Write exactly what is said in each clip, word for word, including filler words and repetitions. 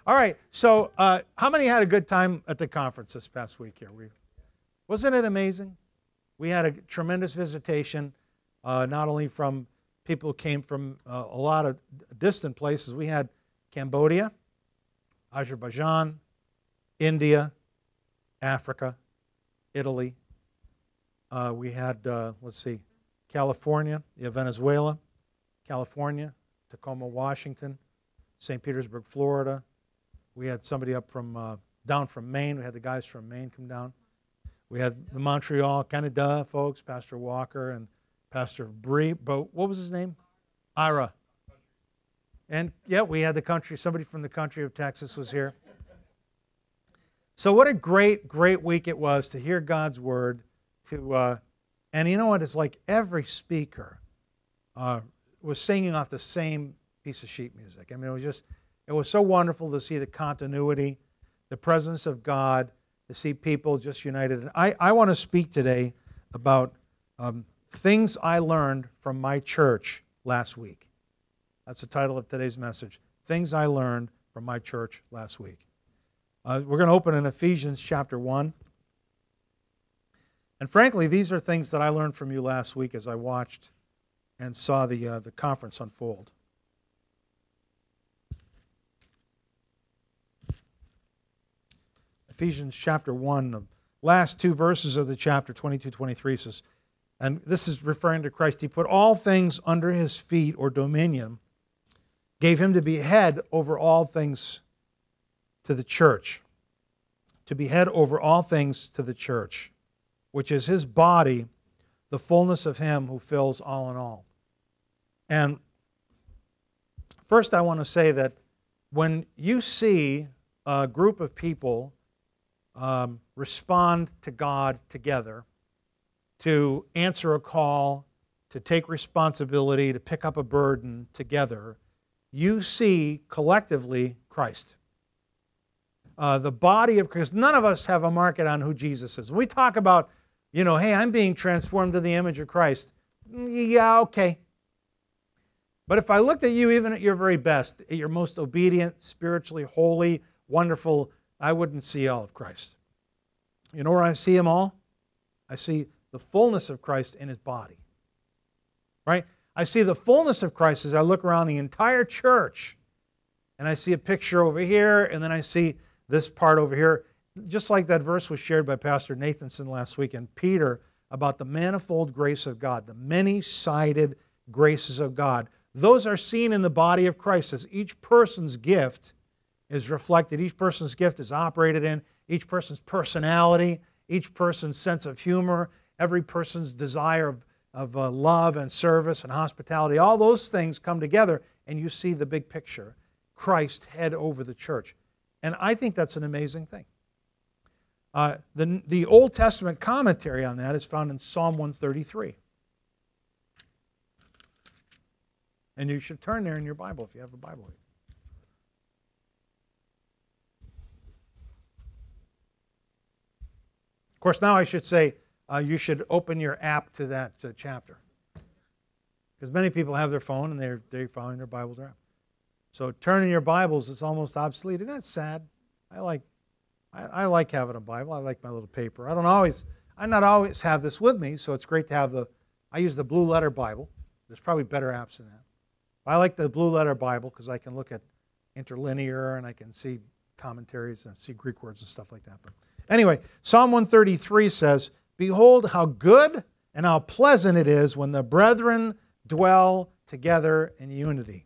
All right, so uh, how many had a good time at the conference this past week here? We, wasn't it amazing? We had a tremendous visitation, uh, not only from people who came from uh, a lot of distant places. We had Cambodia, Azerbaijan, India, Africa, Italy. Uh, we had, uh, let's see, California, yeah, Venezuela, California, Tacoma, Washington, Saint Petersburg, Florida. We had somebody up from, uh, down from Maine. We had the guys from Maine come down. We had the Montreal, Canada folks, Pastor Walker and Pastor Bree. But what was his name? Ira. And, yeah, we had the country, somebody from the country of Texas was here. So what a great, great week it was to hear God's Word. To uh, and you know what? It's like every speaker uh, was singing off the same piece of sheet music. I mean, it was just, it was so wonderful to see the continuity, the presence of God, to see people just united. And I, I want to speak today about um, things I learned from my church last week. That's the title of today's message, Things I Learned from My Church Last Week. Uh, we're going to open in Ephesians chapter one. And frankly, these are things that I learned from you last week as I watched and saw the, uh, the conference unfold. Ephesians chapter one, the last two verses of the chapter, twenty-two, twenty-three says, and this is referring to Christ, He put all things under His feet or dominion, gave Him to be head over all things to the church, to be head over all things to the church, which is His body, the fullness of Him who fills all in all. And first I want to say that when you see a group of people um, respond to God together, to answer a call, to take responsibility, to pick up a burden together, you see collectively Christ. Uh, the body of Christ. None of us have a market on who Jesus is. When we talk about, you know, hey, I'm being transformed to the image of Christ. Yeah, okay. But if I looked at you even at your very best, at your most obedient, spiritually holy, wonderful, I wouldn't see all of Christ. You know where I see Him all? I see the fullness of Christ in His body. Right? I see the fullness of Christ as I look around the entire church, and I see a picture over here, and then I see this part over here. Just like that verse was shared by Pastor Nathanson last week and Peter about the manifold grace of God, the many-sided graces of God. Those are seen in the body of Christ as each person's gift is reflected, each person's gift is operated in, each person's personality, each person's sense of humor, every person's desire of, of uh, love and service and hospitality. All those things come together and you see the big picture, Christ head over the church. And I think that's an amazing thing. Uh, the, the Old Testament commentary on that is found in Psalm one thirty-three. And you should turn there in your Bible if you have a Bible. Of course, now I should say uh, you should open your app to that uh, chapter. Because many people have their phone and they're, they're following their Bibles around. So turning your Bibles is almost obsolete. Isn't that sad? I like I, I like having a Bible. I like my little paper. I don't always, I not always have this with me, so it's great to have the, I use the Blue Letter Bible. There's probably better apps than that. I like the Blue Letter Bible because I can look at interlinear and I can see commentaries and see Greek words and stuff like that. But anyway, Psalm one thirty-three says, "Behold how good and how pleasant it is when the brethren dwell together in unity.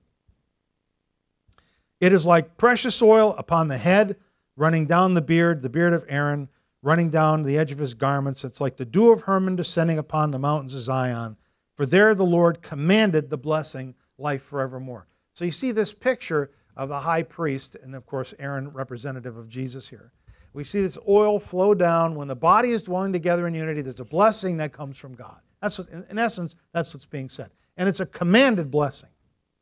It is like precious oil upon the head, running down the beard, the beard of Aaron, running down the edge of his garments. It's like the dew of Hermon descending upon the mountains of Zion. For there the Lord commanded the blessing, life forevermore." So you see this picture of the high priest, and of course Aaron, representative of Jesus here. We see this oil flow down. When the body is dwelling together in unity, there's a blessing that comes from God. That's what, in essence, that's what's being said. And it's a commanded blessing.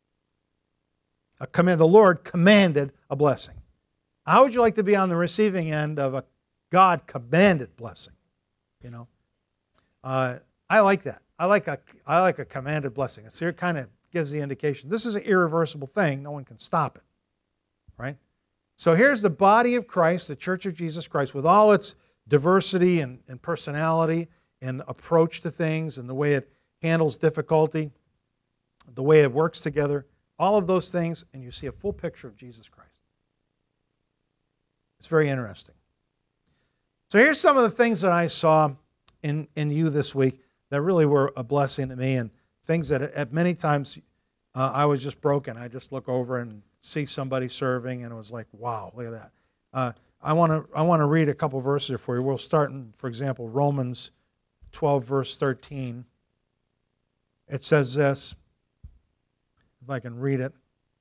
A command, the Lord commanded a blessing. How would you like to be on the receiving end of a God-commanded blessing? You know, uh, I like that. I like a I like a commanded blessing. It's here kind of gives the indication this is an irreversible thing. No one can stop it, right? So here's the body of Christ, the Church of Jesus Christ, with all its diversity and, and personality and approach to things and the way it handles difficulty, the way it works together, all of those things, and you see a full picture of Jesus Christ. It's very interesting. So here's some of the things that I saw in, in you this week that really were a blessing to me, and things that at many times uh, I was just broken. I just look over and see somebody serving, and it was like, wow, look at that. Uh, I want to I want to read a couple verses here for you. We'll start in, for example, Romans twelve, verse thirteen. It says this, if I can read it.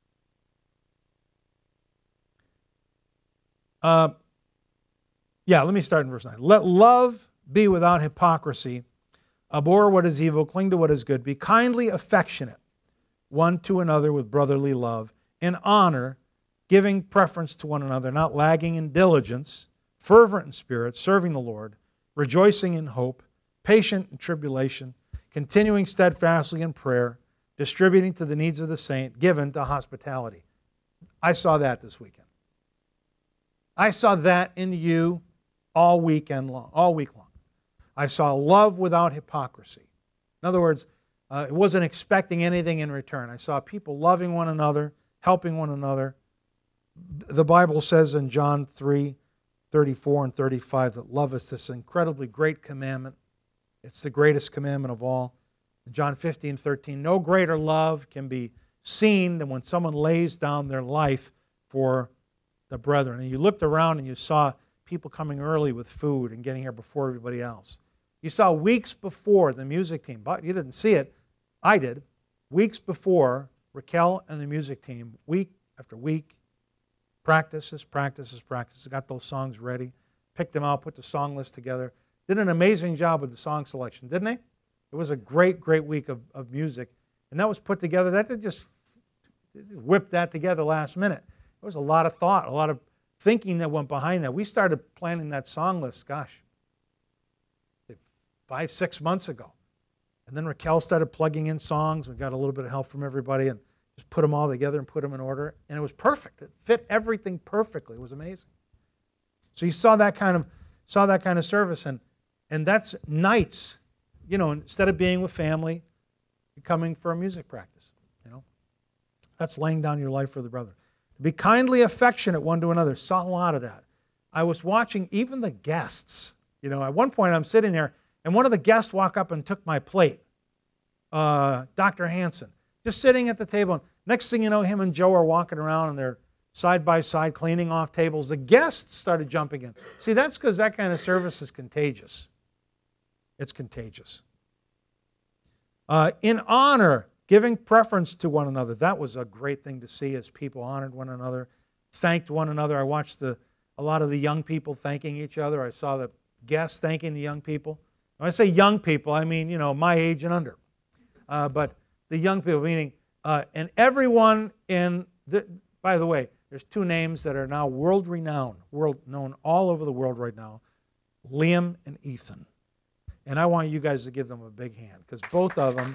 Uh, yeah, let me start in verse nine. Let love be without hypocrisy. Abhor what is evil, cling to what is good. Be kindly affectionate one to another with brotherly love, in honor, giving preference to one another, not lagging in diligence, fervent in spirit, serving the Lord, rejoicing in hope, patient in tribulation, continuing steadfastly in prayer, distributing to the needs of the saint, given to hospitality. I saw that this weekend. I saw that in you all weekend long, all week long. I saw love without hypocrisy. In other words, uh, it wasn't expecting anything in return. I saw people loving one another, helping one another. The Bible says in John three, thirty-four and thirty-five that love is this incredibly great commandment. It's the greatest commandment of all. In John fifteen, thirteen, no greater love can be seen than when someone lays down their life for the brethren. And you looked around and you saw people coming early with food and getting here before everybody else. You saw weeks before the music team, but you didn't see it. I did. Weeks before, Raquel and the music team, week after week, practices, practices, practices, got those songs ready, picked them out, put the song list together, did an amazing job with the song selection, didn't they? It was a great, great week of, of music. And that was put together. That didn't just whip that together last minute. There was a lot of thought, a lot of thinking that went behind that. We started planning that song list, gosh, five, six months ago. And then Raquel started plugging in songs. We got a little bit of help from everybody and just put them all together and put them in order. And it was perfect. It fit everything perfectly. It was amazing. So you saw that kind of saw that kind of service. And, and that's nights, you know, instead of being with family, you're coming for a music practice. You know, that's laying down your life for the brother. Be kindly affectionate one to another. Saw a lot of that. I was watching even the guests. You know, at one point I'm sitting there, and one of the guests walked up and took my plate, uh, Doctor Hanson, just sitting at the table. Next thing you know, him and Joe are walking around, and they're side by side cleaning off tables. The guests started jumping in. See, that's because that kind of service is contagious. It's contagious. Uh, in honor, giving preference to one another. That was a great thing to see as people honored one another, thanked one another. I watched the a lot of the young people thanking each other. I saw the guests thanking the young people. When I say young people, I mean, you know, my age and under. Uh, but the young people, meaning, uh, and everyone in, the, by the way, there's two names that are now world-renowned, world known all over the world right now, Liam and Ethan. And I want you guys to give them a big hand, because both of them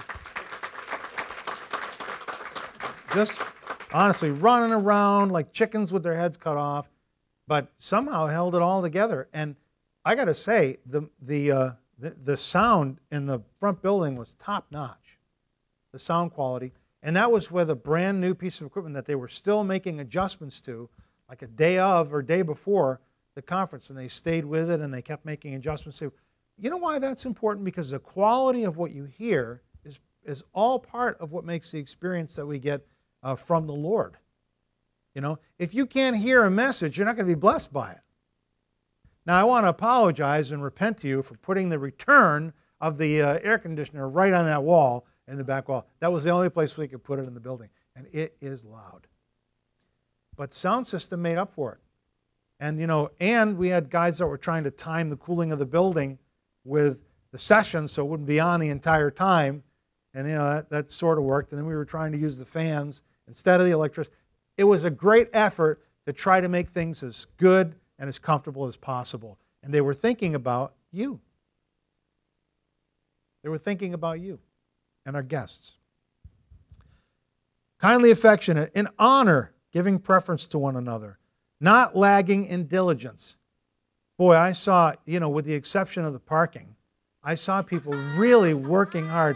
just honestly running around like chickens with their heads cut off, but somehow held it all together. And I got to say, the the, uh, the the sound in the front building was top-notch, the sound quality. And that was with a brand new piece of equipment that they were still making adjustments to, like a day of or day before the conference, and they stayed with it and they kept making adjustments to. You know why that's important? Because the quality of what you hear is is all part of what makes the experience that we get uh, from the Lord. You know, if you can't hear a message, you're not going to be blessed by it. Now, I want to apologize and repent to you for putting the return of the uh, air conditioner right on that wall in the back wall. That was the only place we could put it in the building, and it is loud. But sound system made up for it. And, you know, and we had guys that were trying to time the cooling of the building with the session so it wouldn't be on the entire time. And, you know, that, that sort of worked. And then we were trying to use the fans instead of the electricity. It was a great effort to try to make things as good and as comfortable as possible. And they were thinking about you. They were thinking about you and our guests. Kindly affectionate, in honor, giving preference to one another, Not lagging in diligence. Boy, I saw, you know, with the exception of the parking, I saw people really working hard.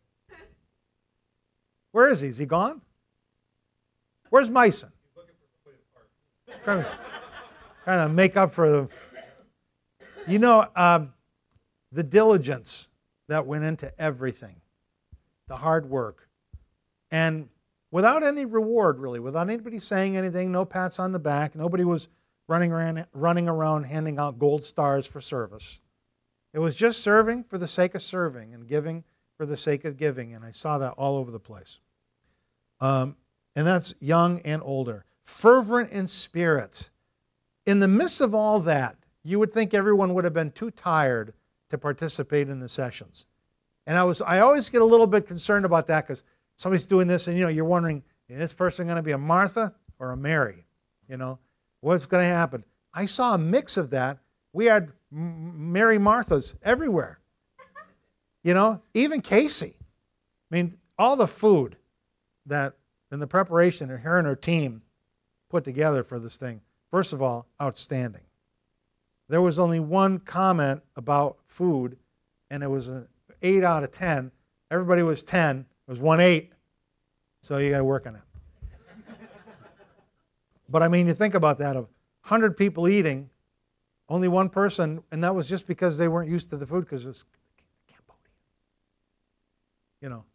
Where is he? Is he gone? Where's Mason? Trying to, trying to make up for the... You know, um, the diligence that went into everything, the hard work, and without any reward, really, without anybody saying anything, no pats on the back, nobody was running around, running around handing out gold stars for service. It was just serving for the sake of serving and giving for the sake of giving, and I saw that all over the place. Um, and that's young and older. Fervent in spirit. In the midst of all that, you would think everyone would have been too tired to participate in the sessions. And I was I always get a little bit concerned about that because somebody's doing this and you know you're wondering, is this person going to be a Martha or a Mary? You know, what's going to happen? I saw a mix of that. We had Mary Marthas everywhere. You know, even Casey. I mean, all the food that and the preparation that her and her team put together for this thing, first of all, outstanding. There was only one comment about food, and it was an eight out of ten. Everybody was ten. It was one eight. So you got to work on it. But I mean, you think about that, of one hundred people eating, only one person, and that was just because they weren't used to the food because it was Cambodian. You know.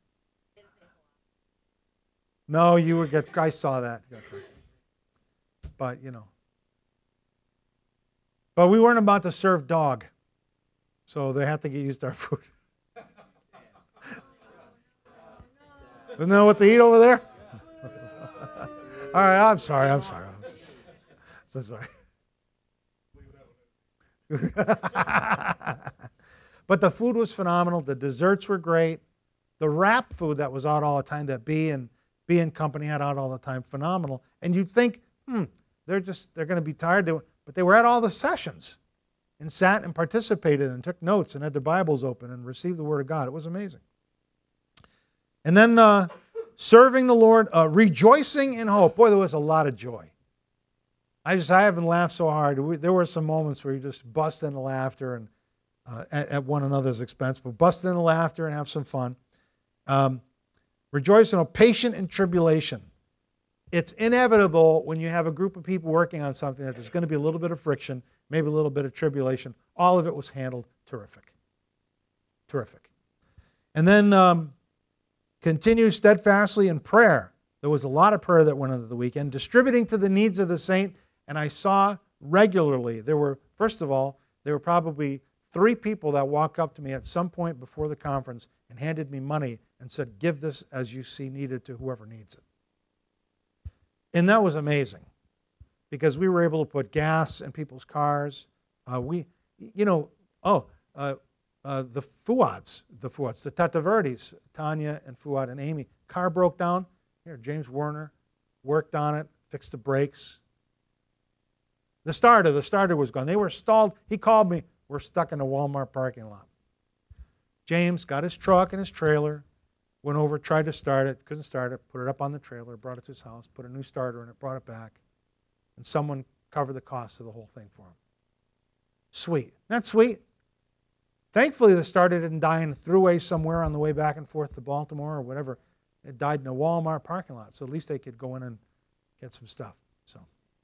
No, you would get, I saw that. But, you know. But we weren't about to serve dog, so they had to get used to our food. Isn't that what they eat over there? All right, I'm sorry, I'm sorry. I'm so sorry. But the food was phenomenal. The desserts were great. The wrap food that was out all the time, that B and B and Company had out all the time, phenomenal. And you'd think, hmm, they're just they're going to be tired. They, but they were at all the sessions and sat and participated and took notes and had their Bibles open and received the Word of God. It was amazing. And then uh, serving the Lord, uh, rejoicing in hope. Boy, there was a lot of joy. I just I haven't laughed so hard. We, there were some moments where you just bust into laughter and uh, at, at one another's expense, but bust into laughter and have some fun. Um, rejoice in hope, patient in tribulation. It's inevitable when you have a group of people working on something that there's going to be a little bit of friction, maybe a little bit of tribulation. All of it was handled terrific. Terrific. And then um, continue steadfastly in prayer. There was a lot of prayer that went into the weekend, distributing to the needs of the saint. And I saw regularly, there were, first of all, there were probably three people that walked up to me at some point before the conference and handed me money and said, give this as you see needed to whoever needs it. And that was amazing because we were able to put gas in people's cars. Uh, we, you know, oh, uh, uh, the Fuads, the Fuads, the Tataverdes, Tanya and Fuad and Amy, car broke down. Here, James Werner worked on it, fixed the brakes. The starter, the starter was gone. They were stalled. He called me. We're stuck in a Walmart parking lot. James got his truck and his trailer, went over, tried to start it, couldn't start it, put it up on the trailer, brought it to his house, put a new starter in it, brought it back, and someone covered the cost of the whole thing for him. Sweet. Not sweet. Thankfully, the starter didn't die in a throughway somewhere on the way back and forth to Baltimore or whatever. It died in a Walmart parking lot, so at least they could go in and get some stuff. So,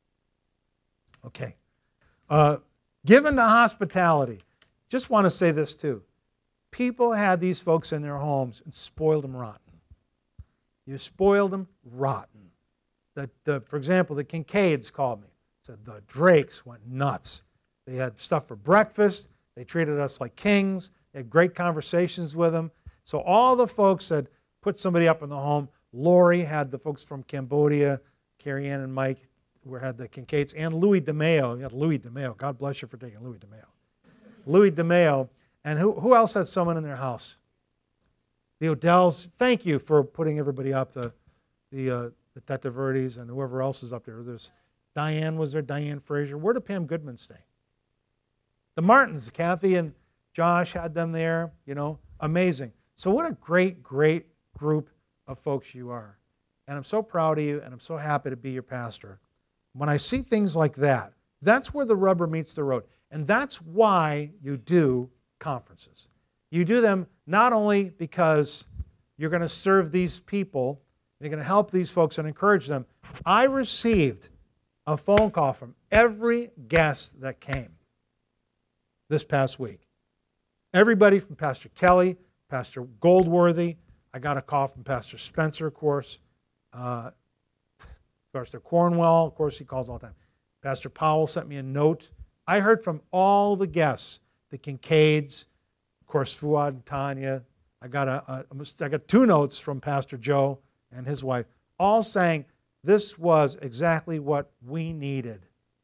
okay. Uh, given to hospitality, just want to say this too. People had these folks in their homes and spoiled them rotten. You spoiled them rotten. The, the, for example, the Kincaids called me. Said the Drakes went nuts. They had stuff for breakfast. They treated us like kings. They had great conversations with them. So all the folks that put somebody up in the home, Lori had the folks from Cambodia, Carrie Ann and Mike, who had the Kincaids, and Louis DeMayo. You got Louis DeMayo. God bless you for taking Louis DeMayo. Louis DeMayo. And who, who else had someone in their house? The Odells. Thank you for putting everybody up, the the uh, the Tataverdes and whoever else is up there. There's Diane was there, Diane Fraser. Where did Pam Goodman stay? The Martins, Kathy and Josh had them there, you know, amazing. So what a great, great group of folks you are. And I'm so proud of you, and I'm so happy to be your pastor. when I see things like that, that's where the rubber meets the road. And that's why you do conferences. You do them not only because you're going to serve these people, you're going to help these folks and encourage them. I received a phone call from every guest that came this past week. Everybody from Pastor Kelly, Pastor Goldworthy. I got a call from Pastor Spencer, of course. Uh, Pastor Cornwell, of course, he calls all the time. Pastor Powell sent me a note. I heard from all the guests, the Kincaids, of course, Fuad and Tanya. I got a, a, I got two notes from Pastor Joe and his wife, all saying this was exactly what we needed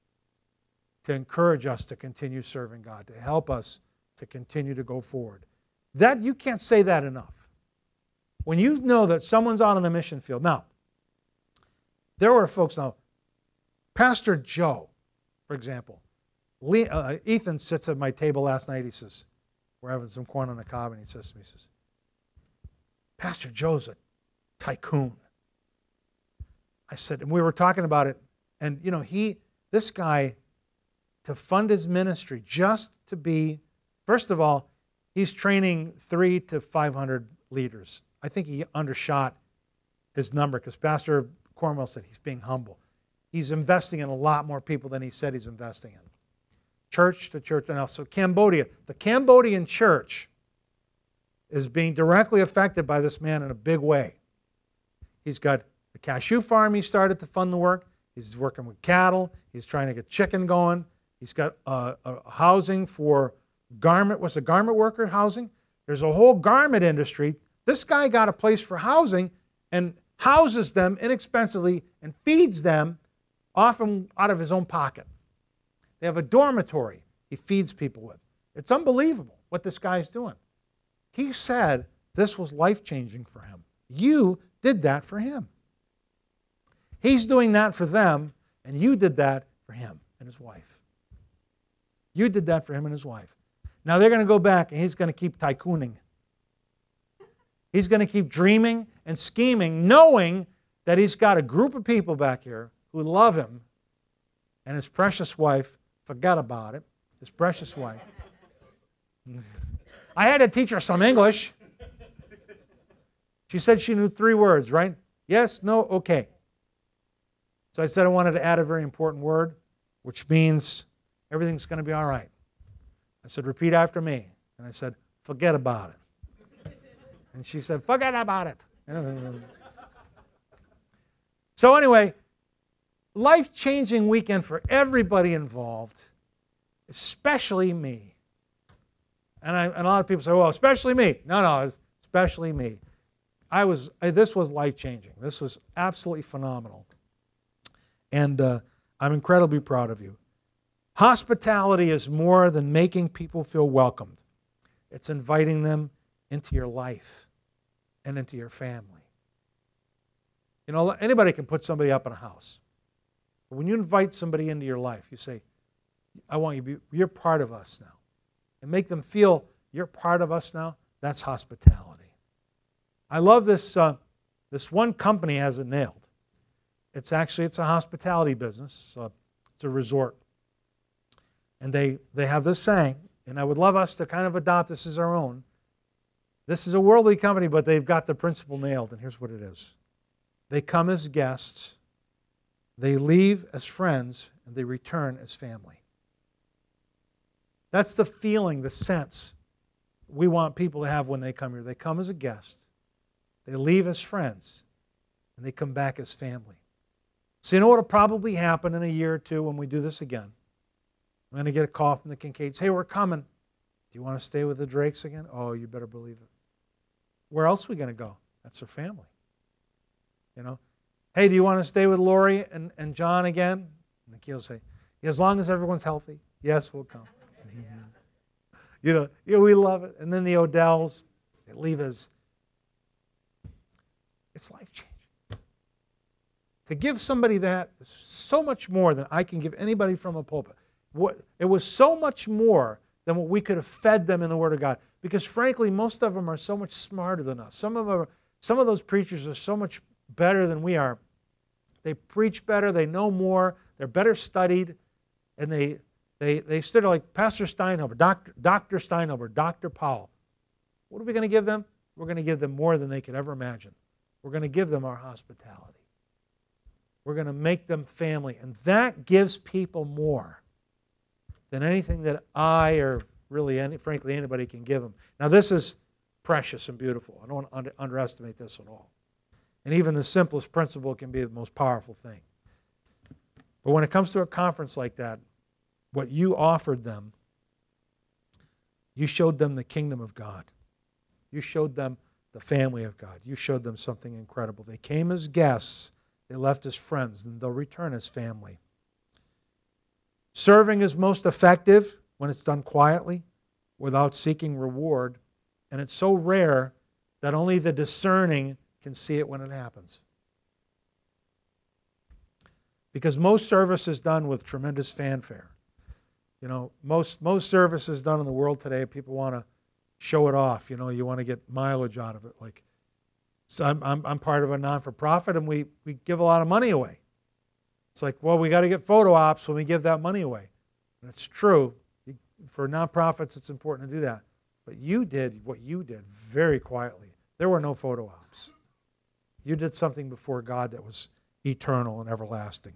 to encourage us to continue serving God, to help us to continue to go forward. That, you can't say that enough. When you know that someone's out on the mission field. Now, there were folks now, Pastor Joe, for example, Lee, uh, Ethan sits at my table last night. He says, we're having some corn on the cob, and he says to me, he says, Pastor Joe's a tycoon. I said, and we were talking about it, and you know, he, this guy, to fund his ministry, just to be, first of all, he's training three to five hundred leaders. I think he undershot his number because Pastor Cornwell said he's being humble. He's investing in a lot more people than he said he's investing in. Church to church, and also Cambodia. The Cambodian church is being directly affected by this man in a big way. He's got a cashew farm he started to fund the work. He's working with cattle. He's trying to get chicken going. He's got uh, a housing for garment. What's a garment worker housing? There's a whole garment industry. This guy got a place for housing and houses them inexpensively and feeds them often out of his own pocket. They have a dormitory he feeds people with. It's unbelievable what this guy's doing. He said this was life-changing for him. You did that for him. He's doing that for them, and you did that for him and his wife. You did that for him and his wife. Now they're going to go back, and he's going to keep tycooning. He's going to keep dreaming and scheming, knowing that he's got a group of people back here who love him, and his precious wife, forgot about it, his precious wife. I had to teach her some English. She said she knew three words, right? Yes, no, okay. So I said I wanted to add a very important word, which means everything's going to be all right. I said, repeat after me. And I said, forget about it. And she said, forget about it. So anyway, life-changing weekend for everybody involved, especially me. And, I, and a lot of people say, well, especially me. No, no, especially me. I was. I, this was life-changing. This was absolutely phenomenal. And uh, I'm incredibly proud of you. Hospitality is more than making people feel welcomed. It's inviting them into your life and into your family. You know, anybody can put somebody up in a house. But when you invite somebody into your life, you say, I want you to be, you're part of us now. And make them feel you're part of us now. That's hospitality. I love this, uh, this one company has it nailed. It's actually, it's a hospitality business. Uh, it's a resort. And they, they have this saying, and I would love us to kind of adopt this as our own. This is a worldly company, but they've got the principle nailed, and here's what it is. They come as guests, they leave as friends, and they return as family. That's the feeling, the sense we want people to have when they come here. They come as a guest, they leave as friends, and they come back as family. So you know what will probably happen in a year or two when we do this again? I'm going to get a call from the Kincaids. Hey, we're coming. Do you want to stay with the Drakes again? Oh, you better believe it. Where else are we going to go? That's their family. You know? Hey, do you want to stay with Lori and, and John again? And the kid will say, as long as everyone's healthy, yes, we'll come. You know, yeah, we love it. And then the Odells, they leave us. It's life-changing. To give somebody that is so much more than I can give anybody from a pulpit. What, it was so much more than what we could have fed them in the Word of God. Because frankly, most of them are so much smarter than us. Some of them are, some of those preachers are so much better than we are. They preach better. They know more. they're better studied, and they they they stood like Pastor Steinhuber, Doctor Doctor Steinhuber, Doctor Powell. What are we going to give them? We're going to give them more than they could ever imagine. We're going to give them our hospitality. We're going to make them family. And that gives people more than anything that I or really, any, frankly, anybody can give them. Now, this is precious and beautiful. I don't want to under, underestimate this at all. And even the simplest principle can be the most powerful thing. But when it comes to a conference like that, what you offered them, you showed them the kingdom of God. You showed them the family of God. You showed them something incredible. They came as guests. They left as friends, and they'll return as family. Serving is most effective when it's done quietly, without seeking reward, and it's so rare that only the discerning can see it when it happens. Because most service is done with tremendous fanfare. You know, most most service is done in the world today. People want to show it off. You know, you want to get mileage out of it. Like, so I'm I'm, I'm part of a non-for-profit, and we we give a lot of money away. It's like, well, we got to get photo ops when we give that money away. And it's true. For nonprofits, it's important to do that. But you did what you did very quietly. There were no photo ops. You did something before God that was eternal and everlasting.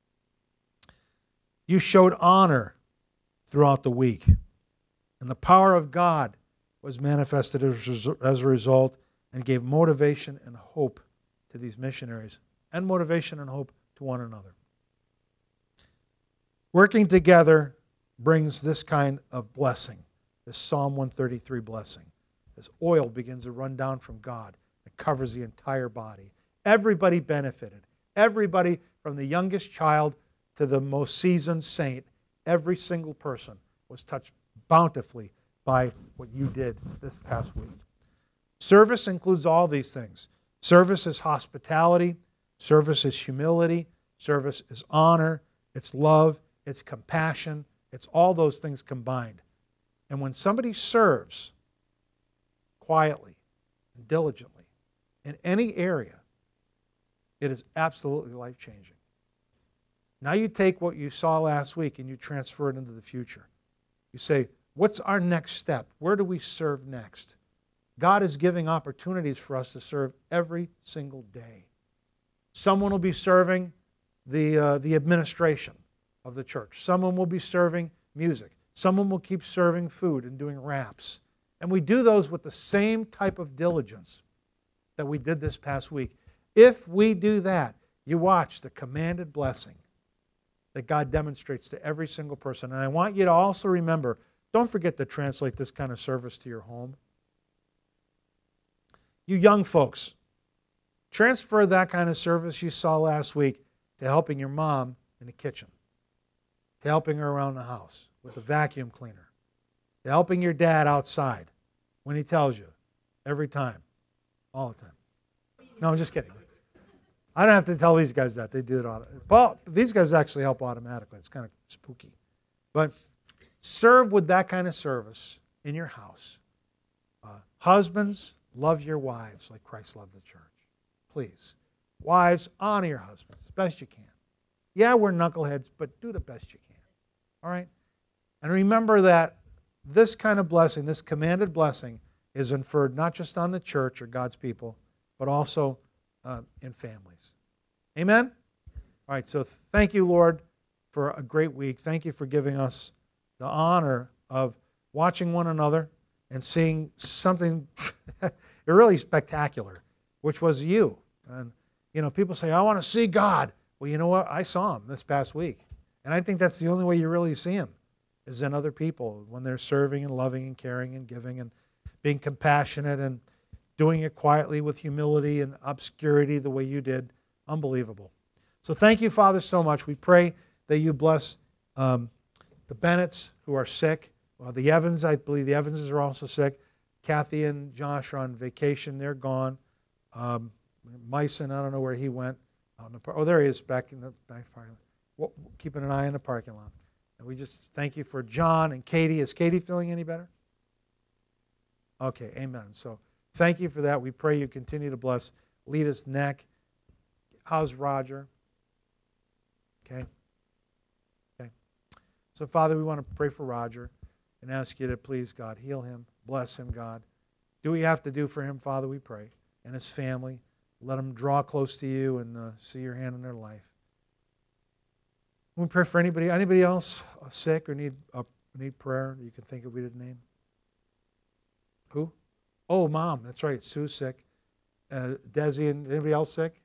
You showed honor throughout the week. And the power of God was manifested as a result and gave motivation and hope to these missionaries and motivation and hope to one another. Working together brings this kind of blessing, this Psalm one thirty-three blessing. This oil begins to run down from God. It covers the entire body. Everybody benefited. Everybody, from the youngest child to the most seasoned saint, every single person was touched bountifully by what you did this past week. Service includes all these things. Service is hospitality. Service is humility. Service is honor. It's love. It's compassion. It's all those things combined. And when somebody serves quietly and diligently in any area, it is absolutely life-changing. Now you take what you saw last week and you transfer it into the future. You say, what's our next step? Where do we serve next? God is giving opportunities for us to serve every single day. Someone will be serving the, uh, the administration of the church. Someone will be serving music. Someone will keep serving food and doing wraps. And we do those with the same type of diligence that we did this past week. If we do that, you watch the commanded blessing that God demonstrates to every single person. And I want you to also remember, don't forget to translate this kind of service to your home. You young folks, transfer that kind of service you saw last week to helping your mom in the kitchen, to helping her around the house with the vacuum cleaner, to helping your dad outside when he tells you every time, all the time. No, I'm just kidding. I don't have to tell these guys that. They do it auto- Paul, these guys actually help automatically. It's kind of spooky. But serve with that kind of service in your house. Uh, husbands, love your wives like Christ loved the church. Please. Wives, honor your husbands as best you can. Yeah, we're knuckleheads, but do the best you can. All right? And remember that this kind of blessing, this commanded blessing, is inferred not just on the church or God's people, but also uh, in families. Amen? All right, so thank you, Lord, for a great week. Thank you for giving us the honor of watching one another and seeing something really spectacular, which was you. And, you know, people say, I want to see God. Well, you know what? I saw him this past week. And I think that's the only way you really see him, is in other people when they're serving and loving and caring and giving and being compassionate and doing it quietly with humility and obscurity the way you did. Unbelievable. So thank you, Father, so much. We pray that you bless um, the Bennetts who are sick. Well, the Evans, I believe the Evanses are also sick. Kathy and Josh are on vacation. They're gone. Um, Myson, I don't know where he went. Out in the par- oh, there he is, back in the back parking lot. Well, keeping an eye on the parking lot. And we just thank you for John and Katie. Is Katie feeling any better? Okay, amen. So thank you for that. We pray you continue to bless Lita's neck. How's Roger? Okay. So, Father, we want to pray for Roger and ask you to please, God, heal him, bless him, God. Do what you have to do for him, Father, we pray, and his family. Let them draw close to you and uh, see your hand in their life. We pray for anybody, anybody else sick or need uh, need prayer you can think of we didn't name. Who? Oh, Mom. That's right. Sue's sick. Uh, Desi and anybody else sick?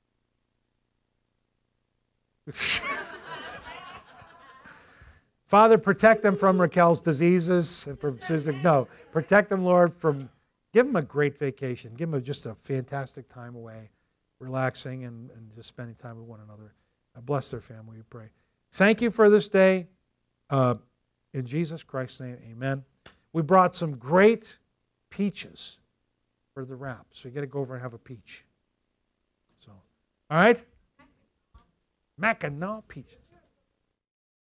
Father, protect them from Raquel's diseases and from Susan. No, protect them, Lord, from. Give them a great vacation. Give them a, just a fantastic time away, relaxing and, and just spending time with one another. Uh, bless their family, we pray. Thank you for this day. Uh, in Jesus Christ's name, amen. We brought some great peaches for the wrap. So you got to go over and have a peach. So, all right? Mackinac peaches.